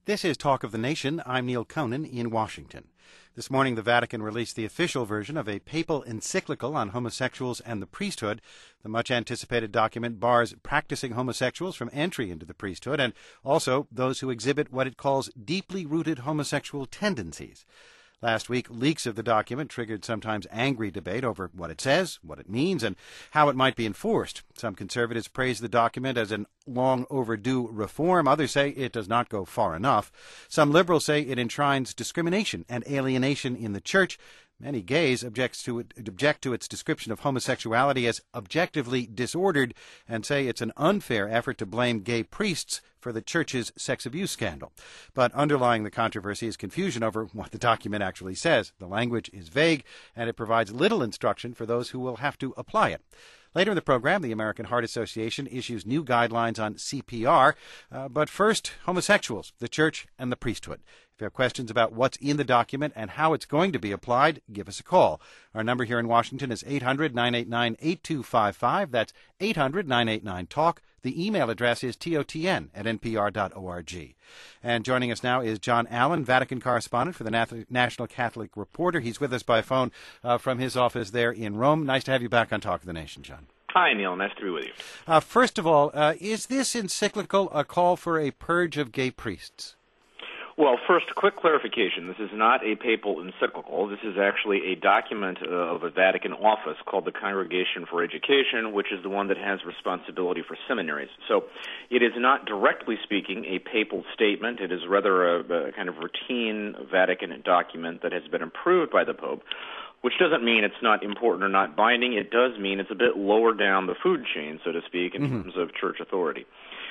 This is Talk of the Nation. I'm Neil Conan in Washington. This morning, the Vatican released the official version of a papal encyclical on homosexuals and the priesthood. The much-anticipated document bars practicing homosexuals from entry into the priesthood and also those who exhibit what it calls deeply rooted homosexual tendencies. Last week, leaks of the document triggered sometimes angry debate over what it says, what it means, and how it might be enforced. Some conservatives praise the document as an long-overdue reform. Others say it does not go far enough. Some liberals say it enshrines discrimination and alienation in the church. Many gays object to its description of homosexuality as objectively disordered and say it's an unfair effort to blame gay priests for the church's sex abuse scandal. But underlying the controversy is confusion over what the document actually says. The language is vague, and it provides little instruction for those who will have to apply it. Later in the program, the American Heart Association issues new guidelines on CPR. But first, homosexuals, the church, and the priesthood. If you have questions about what's in the document and how it's going to be applied, give us a call. Our number here in Washington is 800-989-8255. That's 800-989-TALK. The email address is totn@npr.org. And joining us now is John Allen, Vatican correspondent for the National Catholic Reporter. He's with us by phone from his office there in Rome. Nice to have you back on Talk of the Nation, John. Hi, Neil. Nice to be with you. First of all, is this encyclical a call for a purge of gay priests? Well, first, a quick clarification. This is not a papal encyclical. This is actually a document of a Vatican office called the Congregation for Education, which is the one that has responsibility for seminaries. So it is not, directly speaking, a papal statement. It is rather a kind of routine Vatican document that has been approved by the Pope, which doesn't mean it's not important or not binding. It does mean it's a bit lower down the food chain, so to speak, in terms of church authority.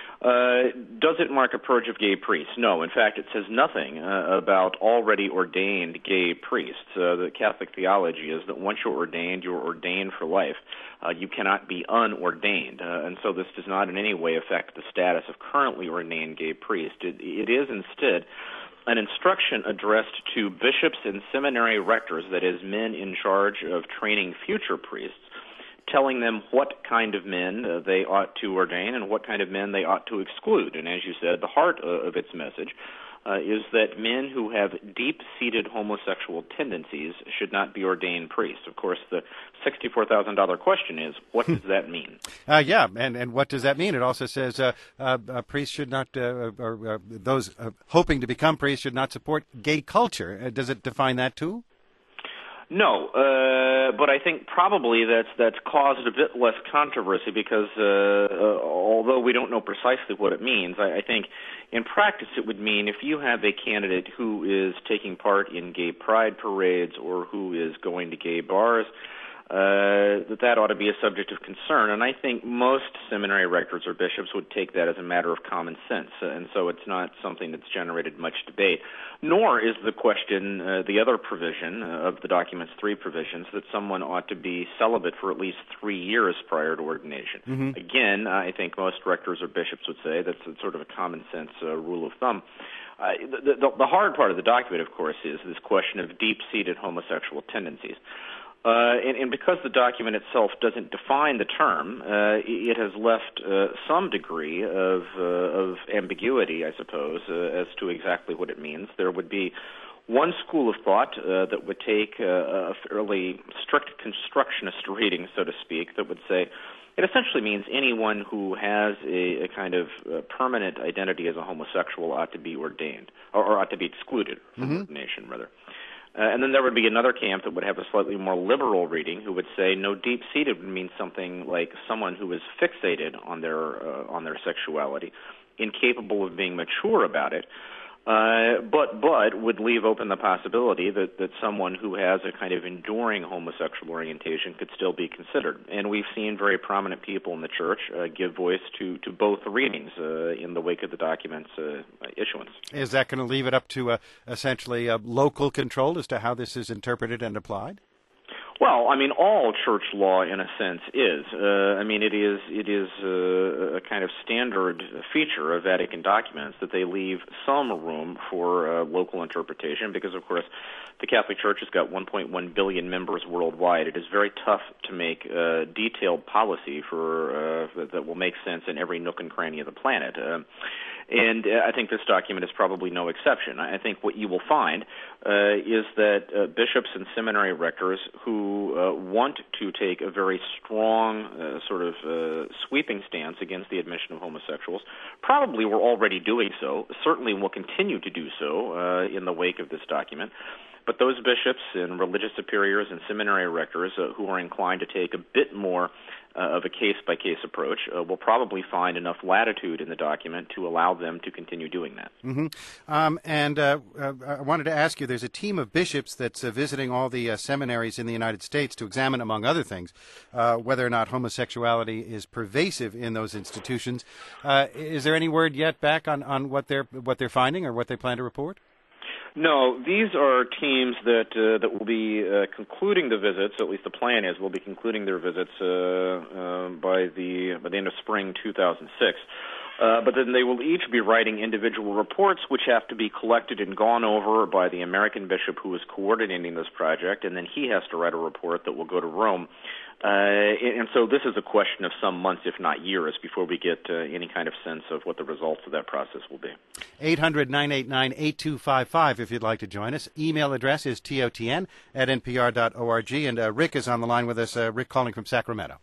Does it mark a purge of gay priests? No. In fact, it says nothing about already ordained gay priests. The Catholic theology is that once you're ordained for life. You cannot be unordained. And so this does not in any way affect the status of currently ordained gay priests. It is instead an instruction addressed to bishops and seminary rectors, that is, men in charge of training future priests, telling them what kind of men they ought to ordain and what kind of men they ought to exclude. And as you said, the heart of its message is that men who have deep-seated homosexual tendencies should not be ordained priests. Of course, the $64,000 question is, what does that mean? And what does that mean? It also says priests should not, or those hoping to become priests should not support gay culture. Does it define that too? No, but I think probably that's caused a bit less controversy because although we don't know precisely what it means, I think in practice it would mean if you have a candidate who is taking part in gay pride parades or who is going to gay bars, that ought to be a subject of concern. And I think most seminary rectors or bishops would take that as a matter of common sense. And so it's not something that's generated much debate. Nor is the question, the other provision of the document's three provisions, that someone ought to be celibate for at least 3 years prior to ordination. Again, I think most rectors or bishops would say that's sort of a common sense rule of thumb. The hard part of the document, of course, is this question of deep-seated homosexual tendencies. And because the document itself doesn't define the term, it has left some degree of ambiguity, I suppose, as to exactly what it means. There would be one school of thought that would take a fairly strict constructionist reading, so to speak, that would say it essentially means anyone who has a kind of permanent identity as a homosexual ought to be ordained, or ought to be excluded from ordination, rather. And then there would be another camp that would have a slightly more liberal reading who would say no, deep-seated would mean something like someone who is fixated on their sexuality, incapable of being mature about it, but would leave open the possibility that someone who has a kind of enduring homosexual orientation could still be considered. And we've seen very prominent people in the church give voice to both readings in the wake of the document's issuance. Is that going to leave it up to essentially local control as to how this is interpreted and applied? Well, I mean, all church law, in a sense, is. It is a kind of standard feature of Vatican documents that they leave some room for local interpretation because, of course, the Catholic Church has got 1.1 billion members worldwide. It is very tough to make detailed policy that will make sense in every nook and cranny of the planet. And I think this document is probably no exception. I think what you will find is that bishops and seminary rectors who want to take a very strong sweeping stance against the admission of homosexuals probably were already doing so, certainly will continue to do so in the wake of this document. But those bishops and religious superiors and seminary rectors who are inclined to take a bit more of a case-by-case approach will probably find enough latitude in the document to allow them to continue doing that. I wanted to ask you, there's a team of bishops that's visiting all the seminaries in the United States to examine, among other things, whether or not homosexuality is pervasive in those institutions. Is there any word yet back on what they're finding or what they plan to report? No, these are teams that will be concluding the visits. At least the plan is will be concluding their visits by the end of spring 2006. But then they will each be writing individual reports, which have to be collected and gone over by the American bishop who is coordinating this project, and then he has to write a report that will go to Rome. And so this is a question of some months, if not years, before we get any kind of sense of what the results of that process will be. 800-989-8255 if you'd like to join us. Email address is totn@npr.org. And Rick is on the line with us. Rick calling from Sacramento.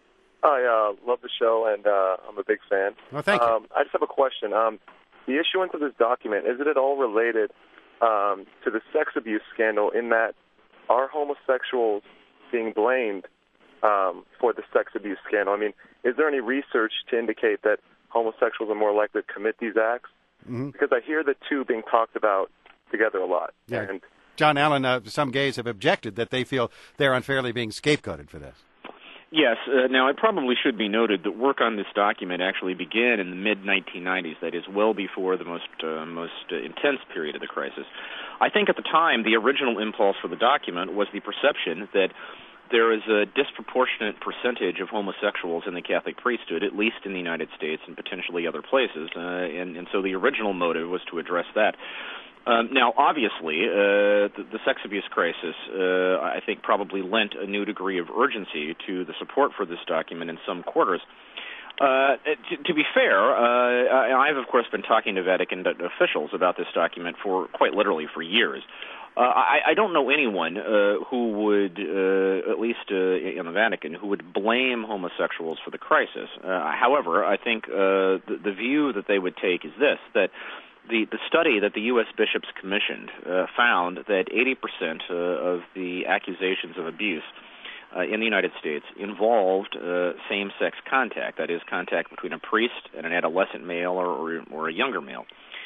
I love the show, and I'm a big fan. Well, thank you. I just have a question. The issuance of this document, is it at all related to the sex abuse scandal in that are homosexuals being blamed for the sex abuse scandal? I mean, is there any research to indicate that homosexuals are more likely to commit these acts? Mm-hmm. Because I hear the two being talked about together a lot. Yeah. And John Allen, some gays have objected that they feel they're unfairly being scapegoated for this. Yes. Now, it probably should be noted that work on this document actually began in the mid-1990s, that is, well before the most intense period of the crisis. I think at the time, the original impulse for the document was the perception that there is a disproportionate percentage of homosexuals in the Catholic priesthood, at least in the United States and potentially other places, and so the original motive was to address that. Now, obviously, the sex abuse crisis, I think, probably lent a new degree of urgency to the support for this document in some quarters. To be fair, I've, of course, been talking to Vatican officials about this document for quite literally for years. I don't know anyone who would, at least in the Vatican, who would blame homosexuals for the crisis. However, I think the view that they would take is this, that the study that the U.S. bishops commissioned found that 80% of the accusations of abuse in the United States involved same-sex contact, that is, contact between a priest and an adolescent male or a younger male.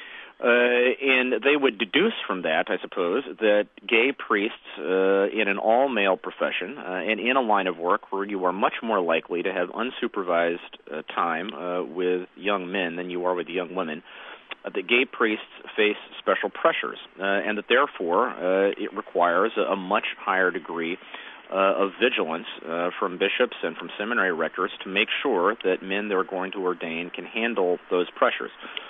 And they would deduce from that, I suppose, that gay priests in an all-male profession and in a line of work where you are much more likely to have unsupervised time with young men than you are with young women, that gay priests face special pressures, and that therefore it requires a much higher degree of vigilance from bishops and from seminary rectors to make sure that men they're going to ordain can handle those pressures.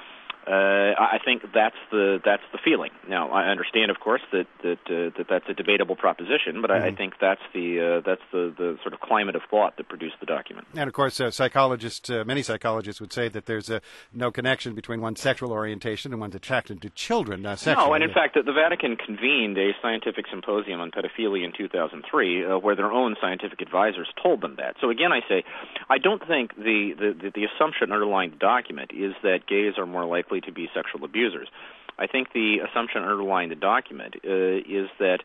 I think that's the feeling. Now, I understand, of course, that that's a debatable proposition, but I think that's the sort of climate of thought that produced the document. And of course, many psychologists would say that there's no connection between one's sexual orientation and one's attraction to children. Sexually. No, and in fact, the Vatican convened a scientific symposium on pedophilia in 2003, where their own scientific advisors told them that. So again, I say, I don't think the assumption underlying the document is that gays are more likely to be sexual abusers. I think the assumption underlying the document is that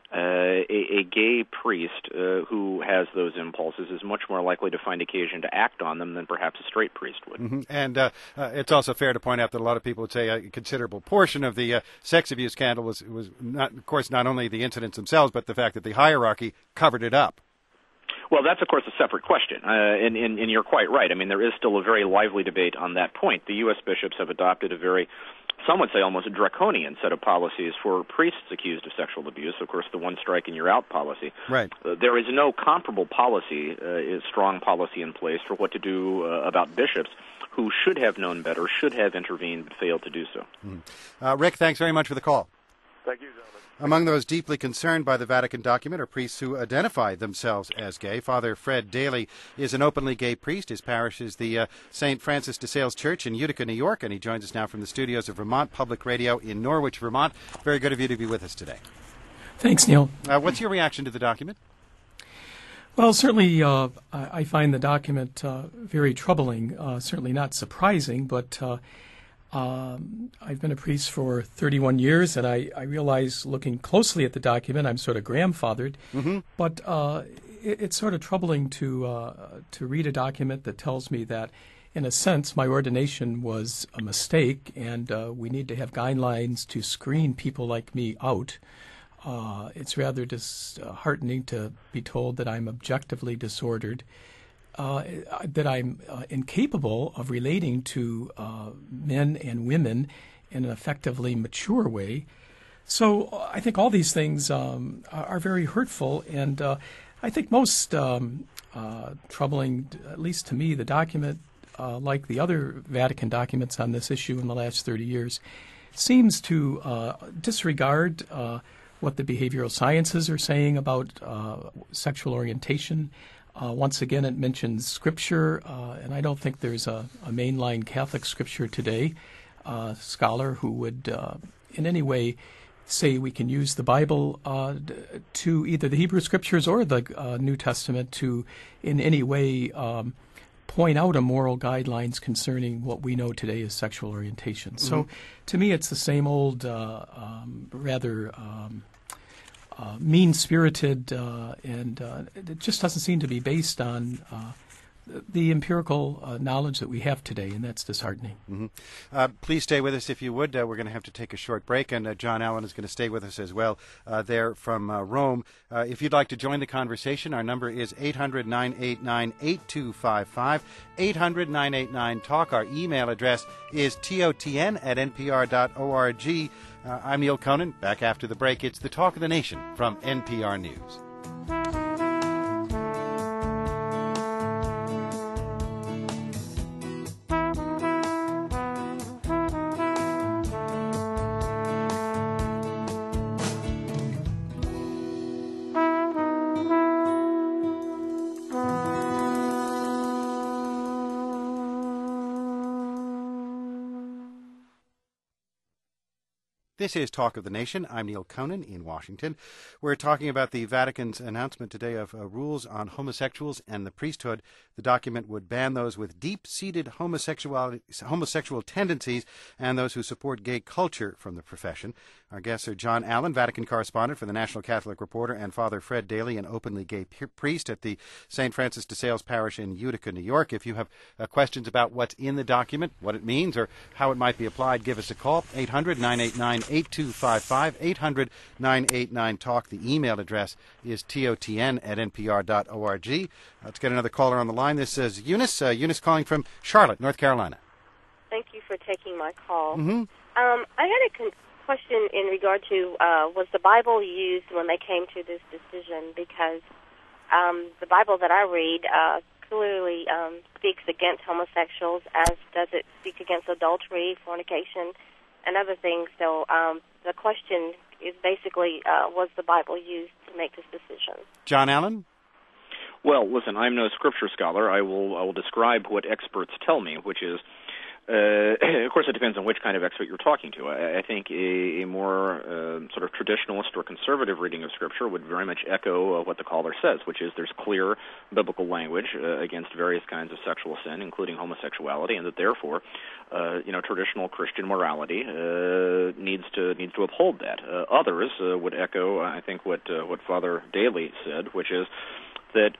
a gay priest who has those impulses is much more likely to find occasion to act on them than perhaps a straight priest would. Mm-hmm. And it's also fair to point out that a lot of people would say a considerable portion of the sex abuse scandal was not, of course, not only the incidents themselves, but the fact that the hierarchy covered it up. Well, that's, of course, a separate question, and you're quite right. I mean, there is still a very lively debate on that point. The U.S. bishops have adopted a very, some would say almost a draconian set of policies for priests accused of sexual abuse, of course, the one strike and you're out policy. Right. There is no comparable policy, strong policy in place for what to do about bishops who should have known better, should have intervened, but failed to do so. Rick, thanks very much for the call. Thank you, gentlemen. Among those deeply concerned by the Vatican document are priests who identify themselves as gay. Father Fred Daly is an openly gay priest. His parish is the St. Francis de Sales Church in Utica, New York, and he joins us now from the studios of Vermont Public Radio in Norwich, Vermont. Very good of you to be with us today. Thanks, Neil. What's your reaction to the document? Well, certainly I find the document very troubling, certainly not surprising, but I've been a priest for 31 years, and I realize looking closely at the document, I'm sort of grandfathered, but it's sort of troubling to read a document that tells me that, in a sense, my ordination was a mistake, and we need to have guidelines to screen people like me out. It's rather disheartening to be told that I'm objectively disordered, that I'm incapable of relating to men and women in an effectively mature way. So I think all these things are very hurtful, and I think most troubling, at least to me, the document, like the other Vatican documents on this issue in the last 30 years, seems to disregard what the behavioral sciences are saying about sexual orientation. Once again, it mentions Scripture, and I don't think there's a mainline Catholic Scripture today, scholar who would in any way say we can use the Bible to either the Hebrew Scriptures or the New Testament to in any way point out a moral guidelines concerning what we know today as sexual orientation. So to me, it's the same old, rather mean-spirited, and it just doesn't seem to be based on the empirical knowledge that we have today, and that's disheartening. Please stay with us if you would. We're going to have to take a short break, and John Allen is going to stay with us as well there from Rome. If you'd like to join the conversation, our number is 800-989-8255, 800-989-TALK. Our email address is totn@npr.org. I'm Neil Conan. Back after the break, it's the Talk of the Nation from NPR News. This is Talk of the Nation. I'm Neil Conan in Washington. We're talking about the Vatican's announcement today of rules on homosexuals and the priesthood. The document would ban those with deep-seated homosexual tendencies and those who support gay culture from the profession. Our guests are John Allen, Vatican correspondent for the National Catholic Reporter, and Father Fred Daly, an openly gay priest at the St. Francis de Sales Parish in Utica, New York. If you have questions about what's in the document, what it means, or how it might be applied, give us a call, 800-989-8255, 800-989-TALK. The email address is totn@npr.org. Let's get another caller on the line. This is Eunice. Eunice calling from Charlotte, North Carolina. Thank you for taking my call. Mm-hmm. I had a question in regard to was the Bible used when they came to this decision? Because the Bible that I read clearly speaks against homosexuals, as does it speak against adultery, fornication, and other things. So the question is basically, was the Bible used to make this decision? John Allen? Well, listen, I'm no scripture scholar. I will describe what experts tell me, which is, of course, it depends on which kind of expert you're talking to. I think a more sort of traditionalist or conservative reading of Scripture would very much echo what the caller says, which is there's clear biblical language against various kinds of sexual sin, including homosexuality, and that therefore, traditional Christian morality needs to uphold that. Others would echo, I think, what Father Daly said, which is that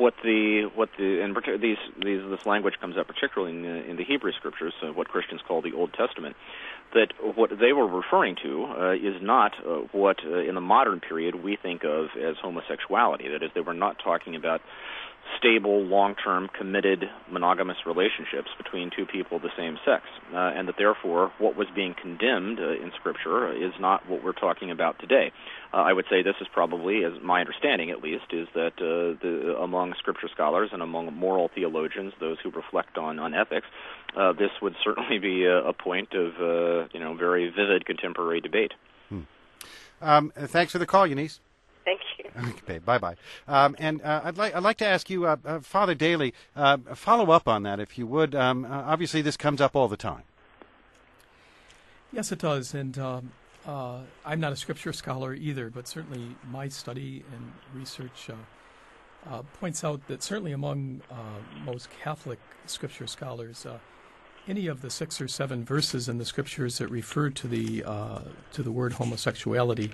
this language comes up particularly in the Hebrew Scriptures, what Christians call the Old Testament, that what they were referring to is not what in the modern period we think of as homosexuality. That is, they were not talking about stable, long-term, committed, monogamous relationships between two people of the same sex, and that therefore what was being condemned in Scripture is not what we're talking about today. I would say this is probably, as my understanding at least, is that among Scripture scholars and among moral theologians, those who reflect on ethics, this would certainly be a point of very vivid contemporary debate. Thanks for the call, Eunice. Thank you. Okay, bye-bye. I'd like to ask you, Father Daly, follow up on that, if you would. Obviously, this comes up all the time. Yes, it does, and I'm not a scripture scholar either, but certainly my study and research points out that certainly among most Catholic scripture scholars, any of the 6 or 7 verses in the scriptures that refer to the word homosexuality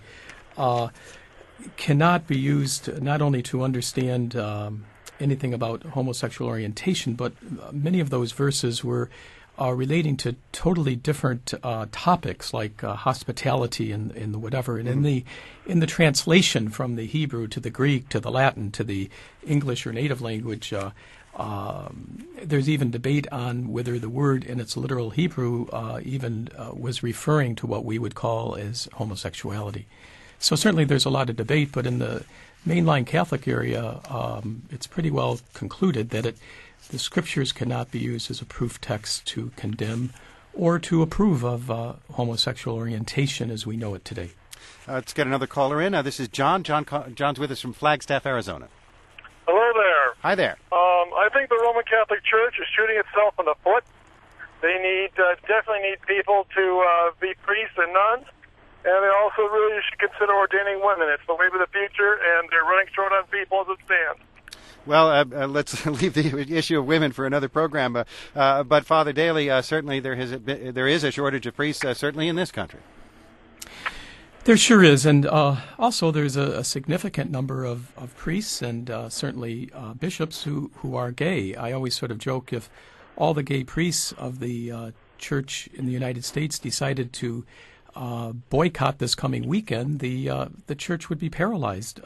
cannot be used not only to understand anything about homosexual orientation, but many of those verses were relating to totally different topics like hospitality and the whatever. And in the translation from the Hebrew to the Greek to the Latin to the English or native language, there's even debate on whether the word in its literal Hebrew even was referring to what we would call as homosexuality. So certainly there's a lot of debate, but in the mainline Catholic area, it's pretty well concluded that the scriptures cannot be used as a proof text to condemn or to approve of homosexual orientation as we know it today. Let's get another caller in. This is John. John's with us from Flagstaff, Arizona. Hello there. Hi there. I think the Roman Catholic Church is shooting itself in the foot. They definitely need people to be priests and nuns, and they also really should consider ordaining women. It's the wave of the future, and they're running short on people as it stands. Well, let's leave the issue of women for another program. But Father Daly, certainly there is a shortage of priests, certainly in this country. There sure is, and also there's a significant number of priests and certainly bishops who are gay. I always sort of joke, if all the gay priests of the church in the United States decided to boycott this coming weekend, the church would be paralyzed.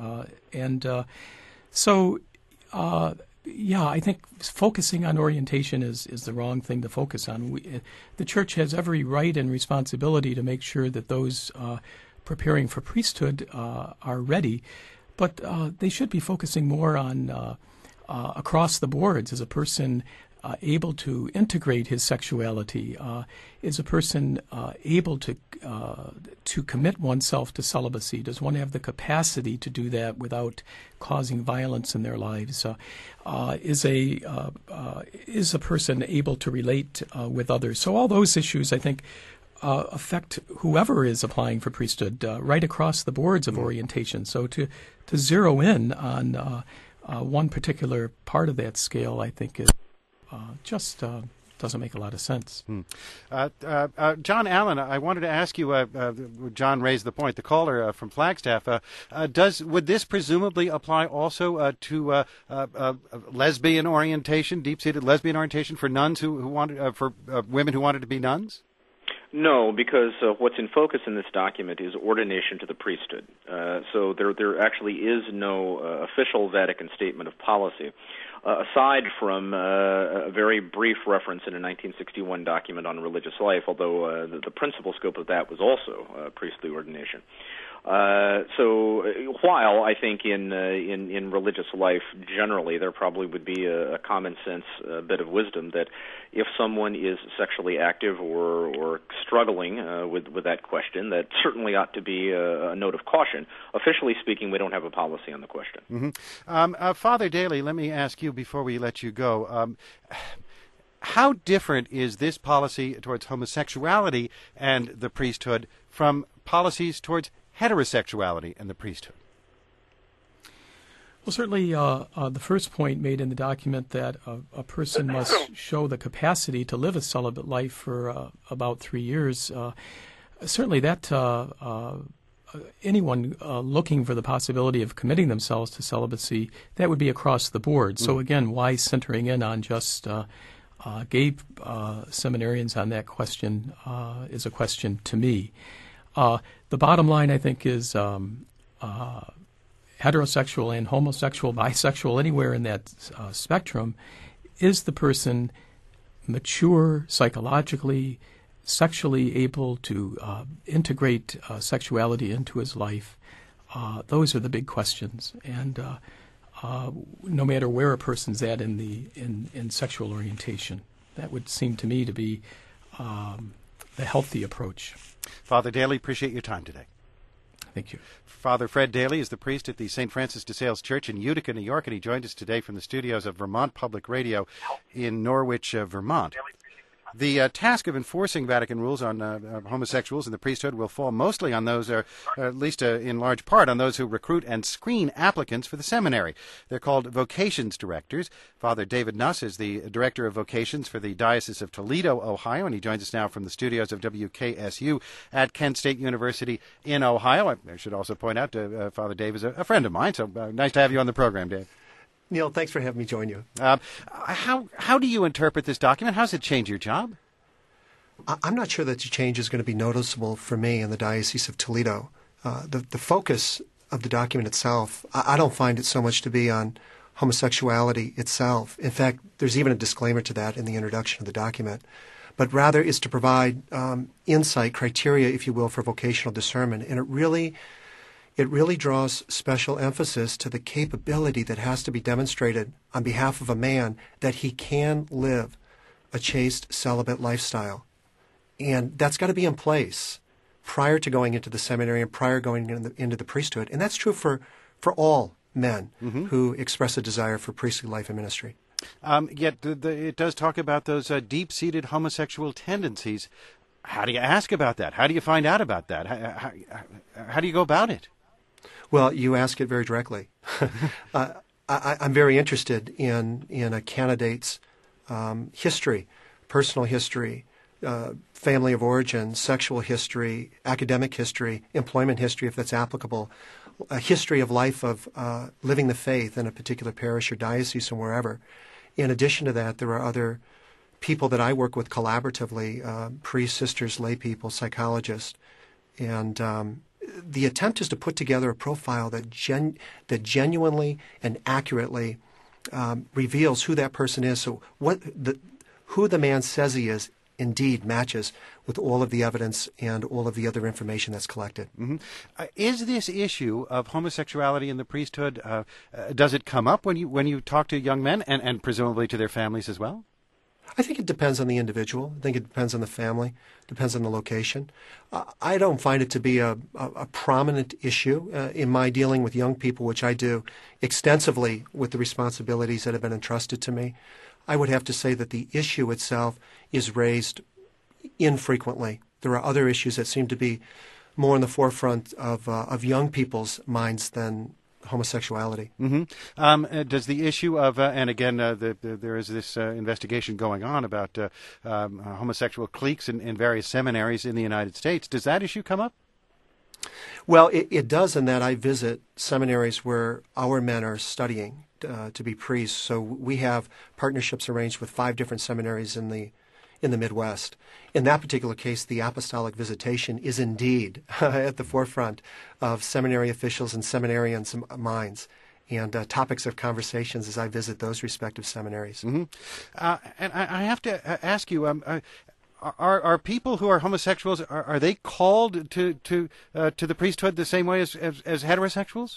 I think focusing on orientation is the wrong thing to focus on. The church has every right and responsibility to make sure that those preparing for priesthood are ready, but they should be focusing more on across the boards. Is a person able to integrate his sexuality? Is a person able to commit oneself to celibacy? Does one have the capacity to do that without causing violence in their lives? Is a person able to relate with others? So all those issues, I think, affect whoever is applying for priesthood right across the boards of orientation. So to zero in on one particular part of that scale, I think, is just doesn't make a lot of sense. John Allen, I wanted to ask you, John raised the point, the caller from Flagstaff, would this presumably apply also to lesbian orientation, deep-seated lesbian orientation for nuns who wanted, for women who wanted to be nuns? No, because what's in focus in this document is ordination to the priesthood. So there actually is no official Vatican statement of policy, aside from a very brief reference in a 1961 document on religious life, although the principal scope of that was also priestly ordination. So while I think in religious life generally there probably would be a common sense bit of wisdom that if someone is sexually active or struggling with that question, that certainly ought to be a note of caution. Officially speaking, we don't have a policy on the question. Mm-hmm. Father Daly, let me ask you before we let you go. How different is this policy towards homosexuality and the priesthood from policies towards heterosexuality and the priesthood? Well, certainly the first point made in the document that a person must show the capacity to live a celibate life for about 3 years, certainly that anyone looking for the possibility of committing themselves to celibacy, that would be across the board. So again, why centering in on just gay seminarians on that question is a question to me. The bottom line, I think, is heterosexual and homosexual, bisexual, anywhere in that spectrum, is the person mature psychologically, sexually able to integrate sexuality into his life? Those are the big questions. And no matter where a person's at in sexual orientation, that would seem to me to be the healthy approach. Father Daly, appreciate your time today. Thank you. Father Fred Daly is the priest at the St. Francis de Sales Church in Utica, New York, and he joined us today from the studios of Vermont Public Radio in Norwich, Vermont. The task of enforcing Vatican rules on homosexuals in the priesthood will fall mostly on those, or at least in large part, on those who recruit and screen applicants for the seminary. They're called vocations directors. Father David Nuss is the director of vocations for the Diocese of Toledo, Ohio, and he joins us now from the studios of WKSU at Kent State University in Ohio. I should also point out Father Dave is a friend of mine, so nice to have you on the program, Dave. Neil, thanks for having me join you. How do you interpret this document? How does it change your job? I'm not sure that the change is going to be noticeable for me in the Diocese of Toledo. The focus of the document itself, I don't find it so much to be on homosexuality itself. In fact, there's even a disclaimer to that in the introduction of the document. But rather is to provide insight, criteria, if you will, for vocational discernment. And it really draws special emphasis to the capability that has to be demonstrated on behalf of a man that he can live a chaste, celibate lifestyle. And that's got to be in place prior to going into the seminary and prior going into the priesthood. And that's true for all men who express a desire for priestly life and ministry. Yet it does talk about those deep-seated homosexual tendencies. How do you ask about that? How do you find out about that? How do you go about it? Well, you ask it very directly. I'm very interested in a candidate's history, personal history, family of origin, sexual history, academic history, employment history, if that's applicable, a history of life of living the faith in a particular parish or diocese or wherever. In addition to that, there are other people that I work with collaboratively, priests, sisters, lay people, psychologists, and the attempt is to put together a profile that genuinely and accurately reveals who that person is. So who the man says he is indeed matches with all of the evidence and all of the other information that's collected. Mm-hmm. Is this issue of homosexuality in the priesthood, does it come up when you talk to young men and presumably to their families as well? I think it depends on the individual. I think it depends on the family, depends on the location. I don't find it to be a prominent issue in my dealing with young people, which I do extensively with the responsibilities that have been entrusted to me. I would have to say that the issue itself is raised infrequently. There are other issues that seem to be more in the forefront of young people's minds than homosexuality. Mm-hmm. Does the issue of, and again, there is this investigation going on about homosexual cliques in various seminaries in the United States. Does that issue come up? Well, it does in that I visit seminaries where our men are studying to be priests. So we have partnerships arranged with 5 different seminaries in the Midwest. In that particular case, the apostolic visitation is indeed at the forefront of seminary officials and seminarians' minds and topics of conversations as I visit those respective seminaries. Mm-hmm. And I have to ask you, are people who are homosexuals, are they called to the priesthood the same way as heterosexuals?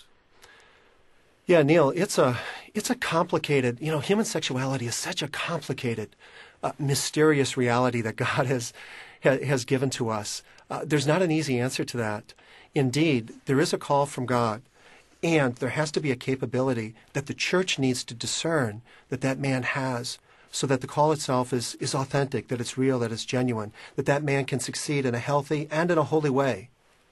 Yeah, Neil, it's a complicated, human sexuality is such a complicated, mysterious reality that God has given to us. There's not an easy answer to that. Indeed, there is a call from God, and there has to be a capability that the church needs to discern that man has, so that the call itself is authentic, that it's real, that it's genuine, that man can succeed in a healthy and in a holy way.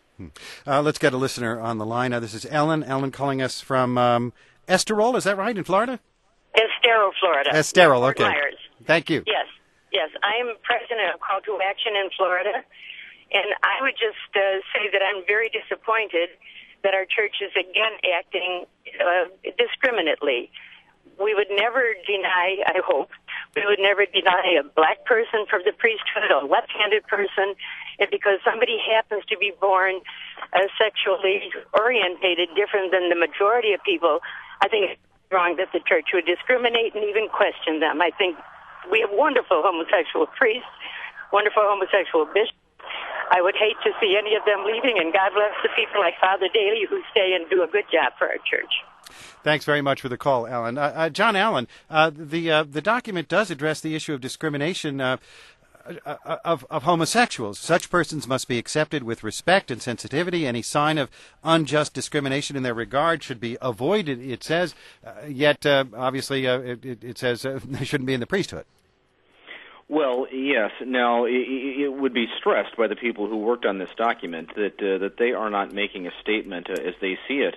Let's get a listener on the line. This is Ellen. Ellen calling us from Esterol, is that right, in Florida? Estero, Florida. Estero, okay. Myers. Thank you. Yes. I am president of Call to Action in Florida, and I would just say that I'm very disappointed that our church is again acting discriminately. We would never deny, I hope, we would never deny a black person from the priesthood, a left-handed person, and because somebody happens to be born sexually orientated different than the majority of people, I think it's wrong that the church would discriminate and even question them. I think we have wonderful homosexual priests, wonderful homosexual bishops. I would hate to see any of them leaving, and God bless the people like Father Daly who stay and do a good job for our church. Thanks very much for the call, Alan. John Allen, the document does address the issue of discrimination. of homosexuals. Such persons must be accepted with respect and sensitivity. Any sign of unjust discrimination in their regard should be avoided, it says. Yet, obviously, it says they shouldn't be in the priesthood. Well, yes. Now, it would be stressed by the people who worked on this document that they are not making a statement as they see it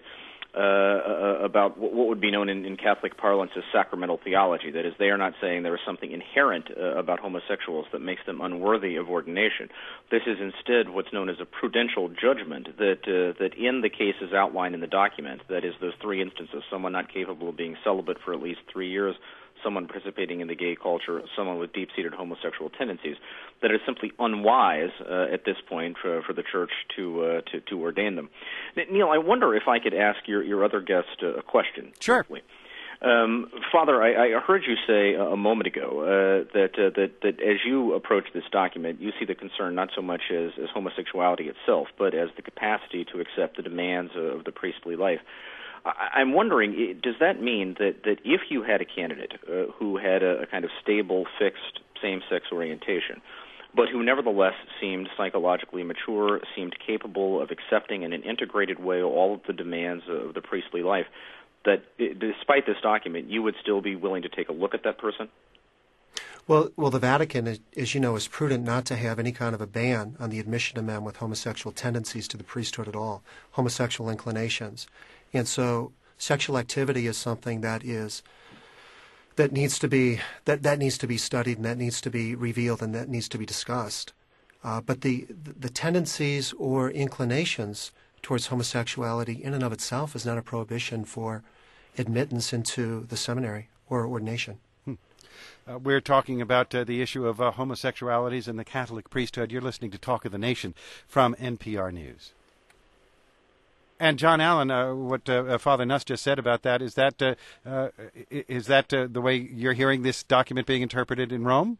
about what would be known in Catholic parlance as sacramental theology. That is, they are not saying there is something inherent about homosexuals that makes them unworthy of ordination. This is instead what's known as a prudential judgment that in the cases outlined in the document, that is, those three instances, someone not capable of being celibate for at least 3 years, someone participating in the gay culture, someone with deep-seated homosexual tendencies, that it is simply unwise at this point for the Church to ordain them. Neil, I wonder if I could ask your other guest a question. Sure. Father, I heard you say a moment ago that as you approach this document, you see the concern not so much as homosexuality itself, but as the capacity to accept the demands of the priestly life. I'm wondering, does that mean that if you had a candidate who had a kind of stable, fixed same-sex orientation, but who nevertheless seemed psychologically mature, seemed capable of accepting in an integrated way all of the demands of the priestly life, that despite this document, you would still be willing to take a look at that person? Well, the Vatican, as you know, is prudent not to have any kind of a ban on the admission of men with homosexual tendencies to the priesthood at all, homosexual inclinations. And so sexual activity is something that needs to be studied, and that needs to be revealed, and that needs to be discussed. But the tendencies or inclinations towards homosexuality in and of itself is not a prohibition for admittance into the seminary or ordination. We're talking about the issue of homosexualities in the Catholic priesthood. You're listening to Talk of the Nation from NPR News. And John Allen, what Father Nuss just said about that, is that the way you're hearing this document being interpreted in Rome?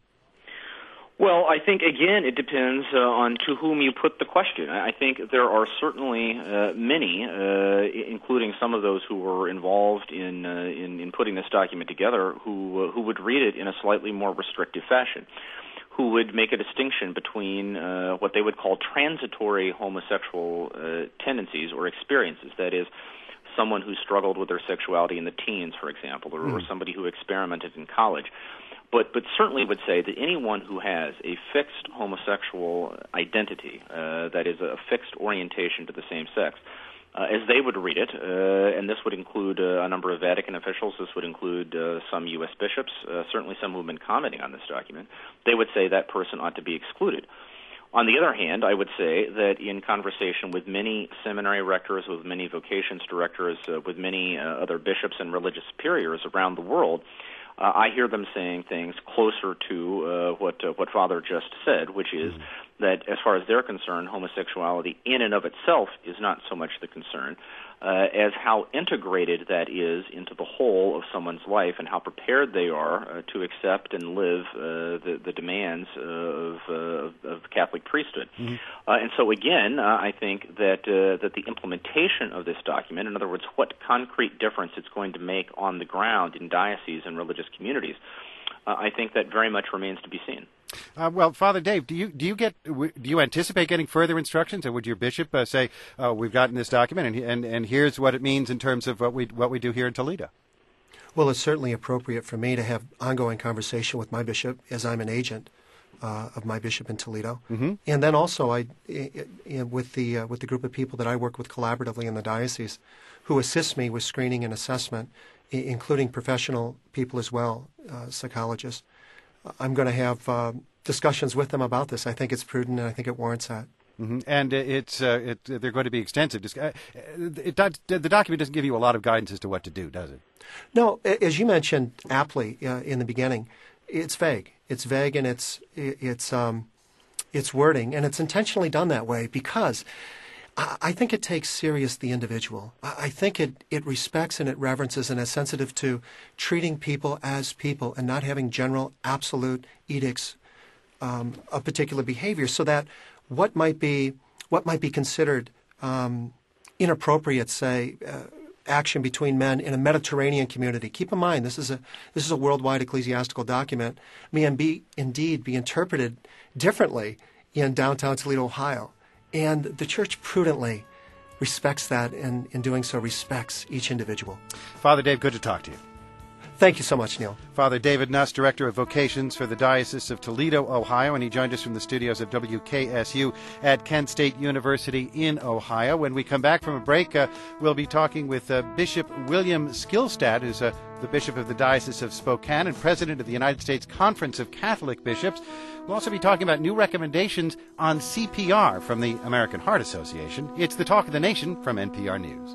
Well, I think, again, it depends on to whom you put the question. I think there are certainly many, including some of those who were involved in putting this document together, who would read it in a slightly more restrictive fashion, who would make a distinction between what they would call transitory homosexual tendencies or experiences. That is, someone who struggled with their sexuality in the teens, for example, or somebody who experimented in college. But certainly would say that anyone who has a fixed homosexual identity, that is a fixed orientation to the same sex, as they would read it, and this would include a number of Vatican officials, this would include some U.S. bishops, certainly some who have been commenting on this document, they would say that person ought to be excluded. On the other hand, I would say that in conversation with many seminary rectors, with many vocations directors, with many other bishops and religious superiors around the world, I hear them saying things closer to what Father just said, which is that as far as they're concerned, homosexuality in and of itself is not so much the concern as how integrated that is into the whole of someone's life and how prepared they are to accept and live the demands of the Catholic priesthood. And so again, I think that the implementation of this document, in other words, what concrete difference it's going to make on the ground in dioceses and religious communities, I think that very much remains to be seen. Well, Father Dave, do you anticipate getting further instructions, or would your bishop say, "We've gotten this document, and here's what it means in terms of what we do here in Toledo"? Well, it's certainly appropriate for me to have ongoing conversation with my bishop, as I'm an agent of my bishop in Toledo, and then also with the group of people that I work with collaboratively in the diocese, who assist me with screening and assessment, including professional people as well, psychologists. I'm going to have discussions with them about this. I think it's prudent, and I think it warrants that. And they're going to be extensive. The document doesn't give you a lot of guidance as to what to do, does it? No, as you mentioned aptly in the beginning, it's vague. It's vague in its wording, and it's intentionally done that way because I think it takes serious the individual. I think it respects and it reverences and is sensitive to treating people as people and not having general, absolute edicts of particular behavior, so that what might be considered inappropriate, say, action between men in a Mediterranean community. Keep in mind, this is a worldwide ecclesiastical document, may indeed be interpreted differently in downtown Toledo, Ohio. And the church prudently respects that, and in doing so respects each individual. Father Dave, good to talk to you. Thank you so much, Neil. Father David Nuss, Director of Vocations for the Diocese of Toledo, Ohio, and he joined us from the studios of WKSU at Kent State University in Ohio. When we come back from a break, we'll be talking with Bishop William Skillstad, who's the Bishop of the Diocese of Spokane and President of the United States Conference of Catholic Bishops. We'll also be talking about new recommendations on CPR from the American Heart Association. It's the Talk of the Nation from NPR News.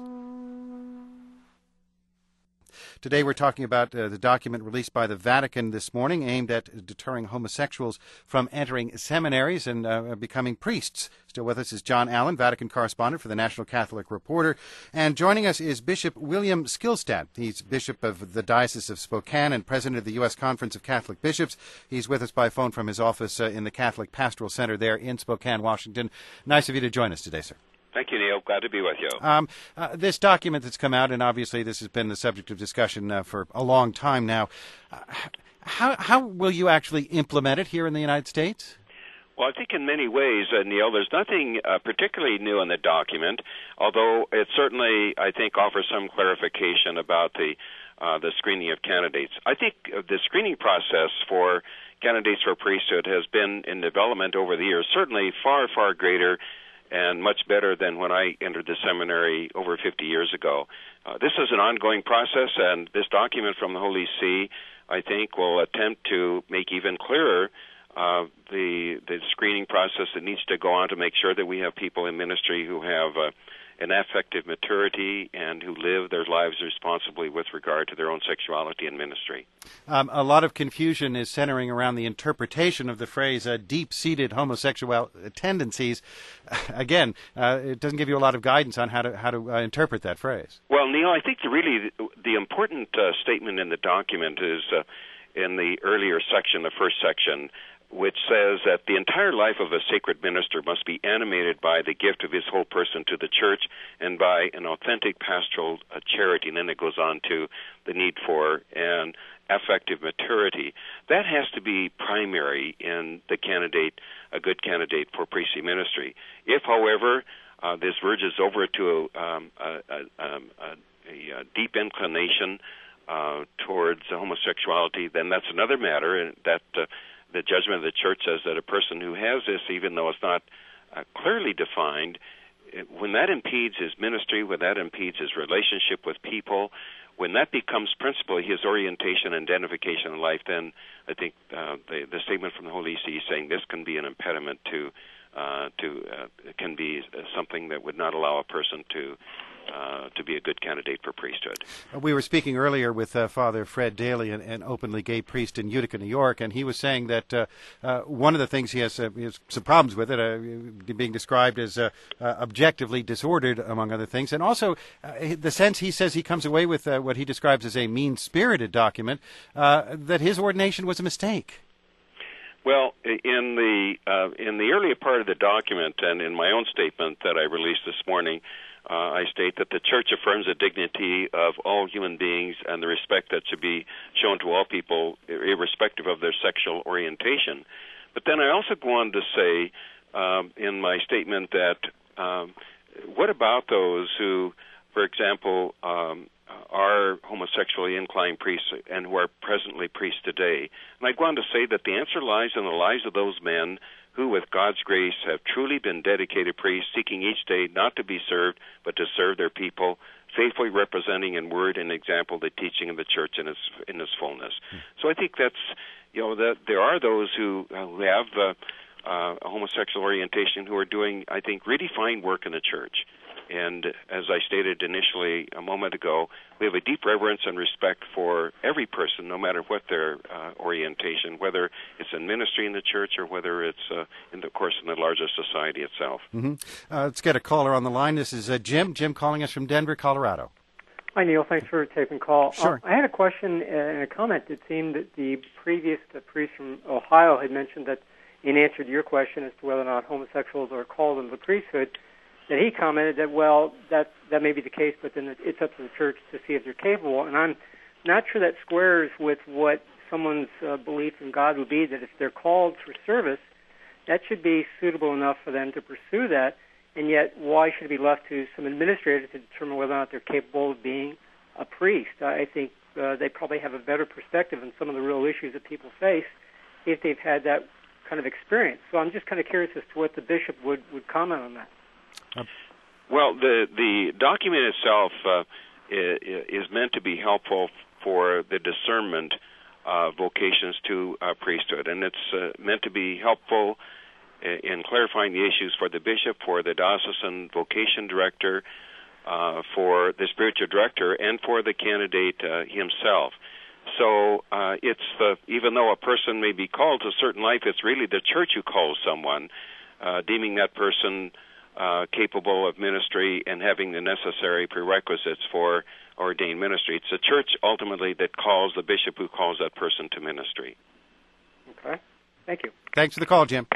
Today we're talking about the document released by the Vatican this morning aimed at deterring homosexuals from entering seminaries and becoming priests. Still with us is John Allen, Vatican correspondent for the National Catholic Reporter. And joining us is Bishop William Skillstad. He's Bishop of the Diocese of Spokane and President of the U.S. Conference of Catholic Bishops. He's with us by phone from his office in the Catholic Pastoral Center there in Spokane, Washington. Nice of you to join us today, sir. Thank you, Neil. Glad to be with you. This document that's come out, and obviously this has been the subject of discussion for a long time now, how will you actually implement it here in the United States? Well, I think in many ways, Neil, there's nothing particularly new in the document, although it certainly, I think, offers some clarification about the screening of candidates. I think the screening process for candidates for priesthood has been in development over the years, certainly far, far greater and much better than when I entered the seminary over 50 years ago. This is an ongoing process, and this document from the Holy See, I think, will attempt to make even clearer the screening process that needs to go on to make sure that we have people in ministry who have an affective maturity and who live their lives responsibly with regard to their own sexuality and ministry. A lot of confusion is centering around the interpretation of the phrase deep-seated homosexual tendencies. Again, it doesn't give you a lot of guidance on how to interpret that phrase. Well, Neil, I think the important statement in the document is in the earlier section, the first section, which says that the entire life of a sacred minister must be animated by the gift of his whole person to the church and by an authentic pastoral charity. And then it goes on to the need for an affective maturity. That has to be primary in the candidate, a good candidate for priestly ministry. If, however, this verges over to a deep inclination towards homosexuality, then that's another matter, and that the judgment of the church says that a person who has this, even though it's not clearly defined, when that impedes his ministry, when that impedes his relationship with people, when that becomes principally his orientation and identification in life, then I think the statement from the Holy See saying this can be an impediment can be something that would not allow a person to be a good candidate for priesthood. We were speaking earlier with Father Fred Daly, an openly gay priest in Utica, New York, and he was saying that one of the things he has some problems with it, being described as objectively disordered, among other things, and also the sense he says he comes away with what he describes as a mean-spirited document, that his ordination was a mistake. Well, in the earlier part of the document and in my own statement that I released this morning, I state that the Church affirms the dignity of all human beings and the respect that should be shown to all people, irrespective of their sexual orientation. But then I also go on to say in my statement that what about those who, for example, are homosexually inclined priests and who are presently priests today? And I go on to say that the answer lies in the lives of those men who, with God's grace, have truly been dedicated priests, seeking each day not to be served, but to serve their people, faithfully representing in word and example the teaching of the Church in its fullness. So I think that's, that there are those who have a homosexual orientation who are doing, I think, really fine work in the Church. And as I stated initially a moment ago, we have a deep reverence and respect for every person, no matter what their orientation, whether it's in ministry in the Church or whether it's, in the larger society itself. Mm-hmm. Let's get a caller on the line. This is Jim. Jim calling us from Denver, Colorado. Hi, Neil. Thanks for taking the call. Sure. I had a question and a comment. It seemed that the previous priest from Ohio had mentioned that, in answer to your question as to whether or not homosexuals are called into the priesthood, that he commented that, well, that may be the case, but then it's up to the church to see if they're capable. And I'm not sure that squares with what someone's belief in God would be, that if they're called for service, that should be suitable enough for them to pursue that. And yet, why should it be left to some administrator to determine whether or not they're capable of being a priest? I think they probably have a better perspective on some of the real issues that people face if they've had that kind of experience. So I'm just kind of curious as to what the bishop would comment on that. Well, the document itself is meant to be helpful for the discernment of vocations to priesthood, and it's meant to be helpful in clarifying the issues for the bishop, for the diocesan vocation director, for the spiritual director, and for the candidate himself. So even though a person may be called to a certain life, it's really the church who calls someone, deeming that person capable of ministry and having the necessary prerequisites for ordained ministry. It's the church ultimately that calls the bishop who calls that person to ministry. Okay. Thank you. Thanks for the call, Jim.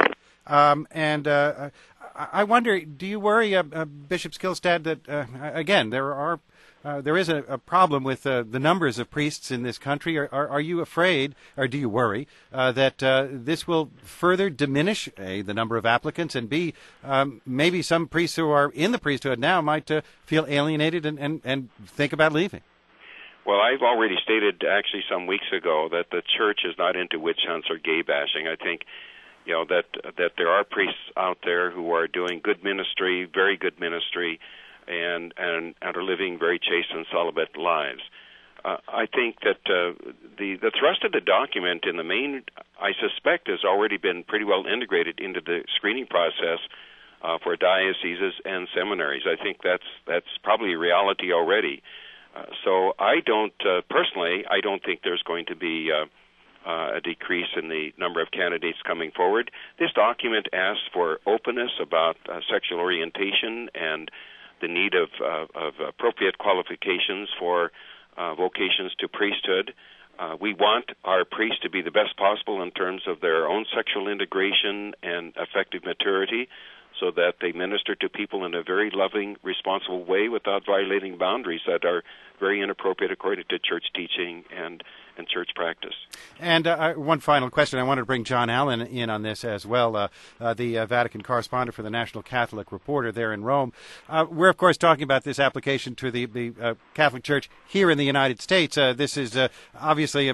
I wonder, do you worry, Bishop Skilstad, that again there is a problem with the numbers of priests in this country? Are you afraid, or do you worry that this will further diminish the number of applicants, and maybe some priests who are in the priesthood now might feel alienated and think about leaving? Well, I've already stated actually some weeks ago that the church is not into witch hunts or gay bashing. I think that there are priests out there who are doing good ministry, very good ministry, and are living very chaste and celibate lives. I think that the thrust of the document in the main, I suspect, has already been pretty well integrated into the screening process for dioceses and seminaries. I think that's probably a reality already. So I don't personally, I don't think there's going to be a decrease in the number of candidates coming forward. This document asks for openness about sexual orientation and the need of appropriate qualifications for vocations to priesthood. We want our priests to be the best possible in terms of their own sexual integration and affective maturity, so that they minister to people in a very loving, responsible way without violating boundaries that are very inappropriate according to church teaching and church practice. And one final question. I wanted to bring John Allen in on this as well, the Vatican correspondent for the National Catholic Reporter there in Rome. We're, of course, talking about this application to the Catholic Church here in the United States. This is obviously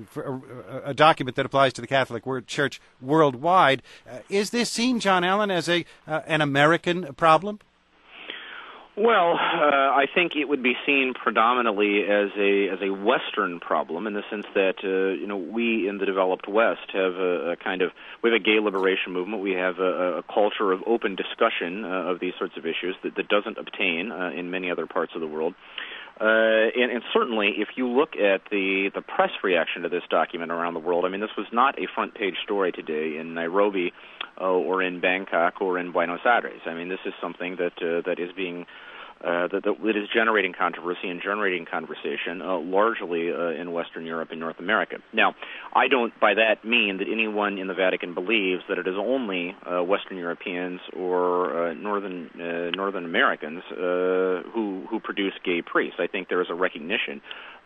a document that applies to the Catholic Church worldwide. Is this seen, John Allen, as an American problem? Well, I think it would be seen predominantly as a Western problem, in the sense that we in the developed West have we have a gay liberation movement. We have a culture of open discussion of these sorts of issues that doesn't obtain in many other parts of the world. And certainly, if you look at the press reaction to this document around the world, I mean, this was not a front page story today in Nairobi or in Bangkok or in Buenos Aires. I mean, this is something that is being that is generating controversy and generating conversation largely in Western Europe and North America. Now, I don't by that mean that anyone in the Vatican believes that it is only Western Europeans or Northern Americans who produce gay priests. I think there is a recognition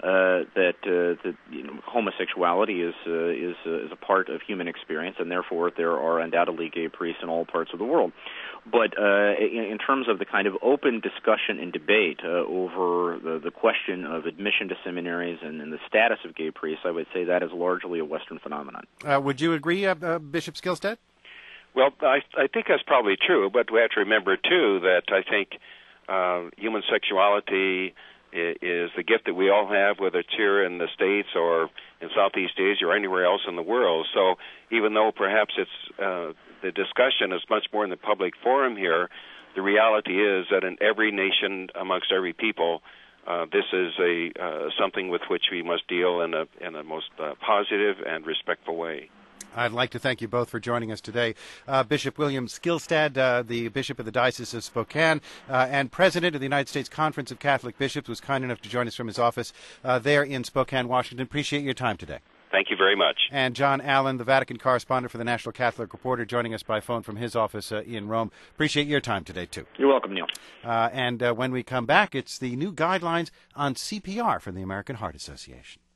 that homosexuality is a part of human experience, and therefore there are undoubtedly gay priests in all parts of the world. But in terms of the kind of open discussion and debate over the question of admission to seminaries and the status of gay priests, I would say that is largely a Western phenomenon. Would you agree, Bishop Skilstad? Well, I think that's probably true, but we have to remember, too, that I think human sexuality is the gift that we all have, whether it's here in the States or in Southeast Asia or anywhere else in the world. So even though perhaps it's the discussion is much more in the public forum here, the reality is that in every nation, amongst every people, this is something with which we must deal in a most positive and respectful way. I'd like to thank you both for joining us today. Bishop William Skilstad, the Bishop of the Diocese of Spokane and President of the United States Conference of Catholic Bishops, was kind enough to join us from his office there in Spokane, Washington. Appreciate your time today. Thank you very much. And John Allen, the Vatican correspondent for the National Catholic Reporter, joining us by phone from his office in Rome. Appreciate your time today, too. You're welcome, Neil. And when we come back, it's the new guidelines on CPR from the American Heart Association.